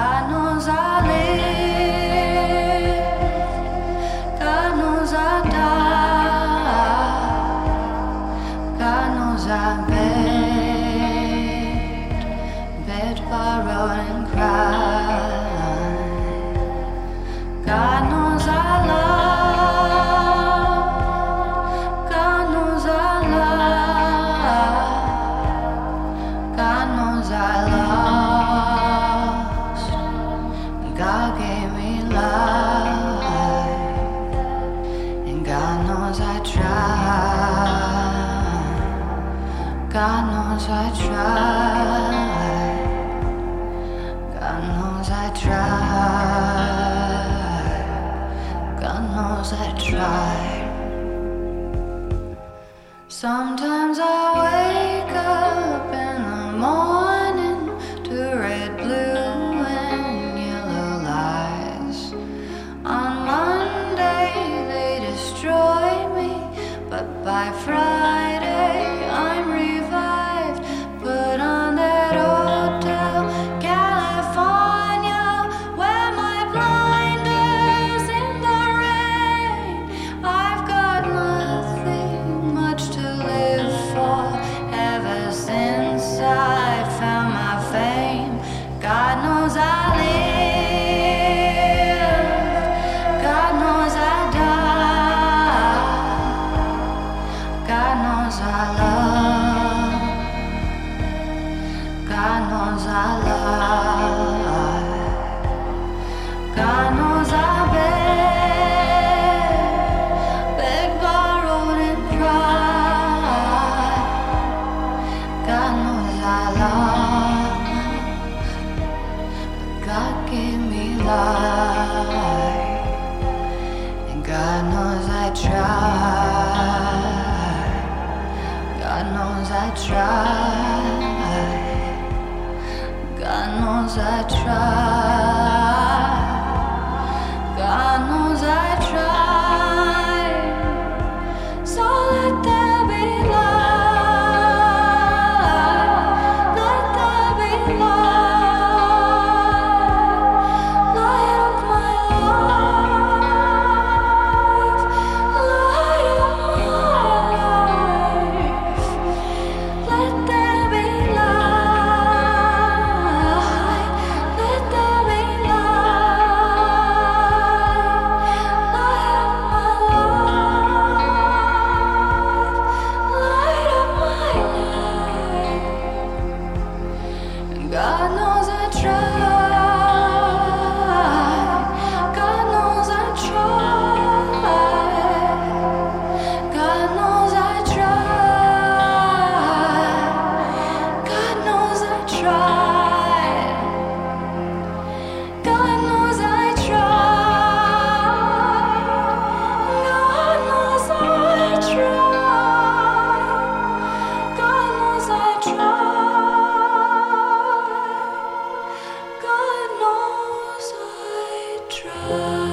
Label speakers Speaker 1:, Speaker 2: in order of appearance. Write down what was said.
Speaker 1: God knows I live, God knows I die, God knows I bed, borrowed and cried. God knows I love, God knows I love, God knows I lost. God gave me life, and God knows I tried. God knows I tried. God knows I tried. God knows I tried. Sometimes I wake up in the morning to red, blue, and yellow lights. On Monday they destroy me, but by Friday I'm revived. Put on that Hotel California, wear my blinders in the rain. I've got nothing much to live for ever since I found my fame. God knows I live, God knows I die, God knows I love, God knows I lie, God knows I beg, borrowed and cried. God knows I lost, but God gave me life, and God knows I tried. God knows I tried. God knows I tried. God knows I tried. So let there be light. Let there be light. Light of my life. Light of my life. Let there be light. Let there be light. Light of my life. Light of my life. God knows I tried. God knows I tried. God knows I tried. God knows I tried. God knows I tried. God knows I tried. God knows I tried. God knows I tried.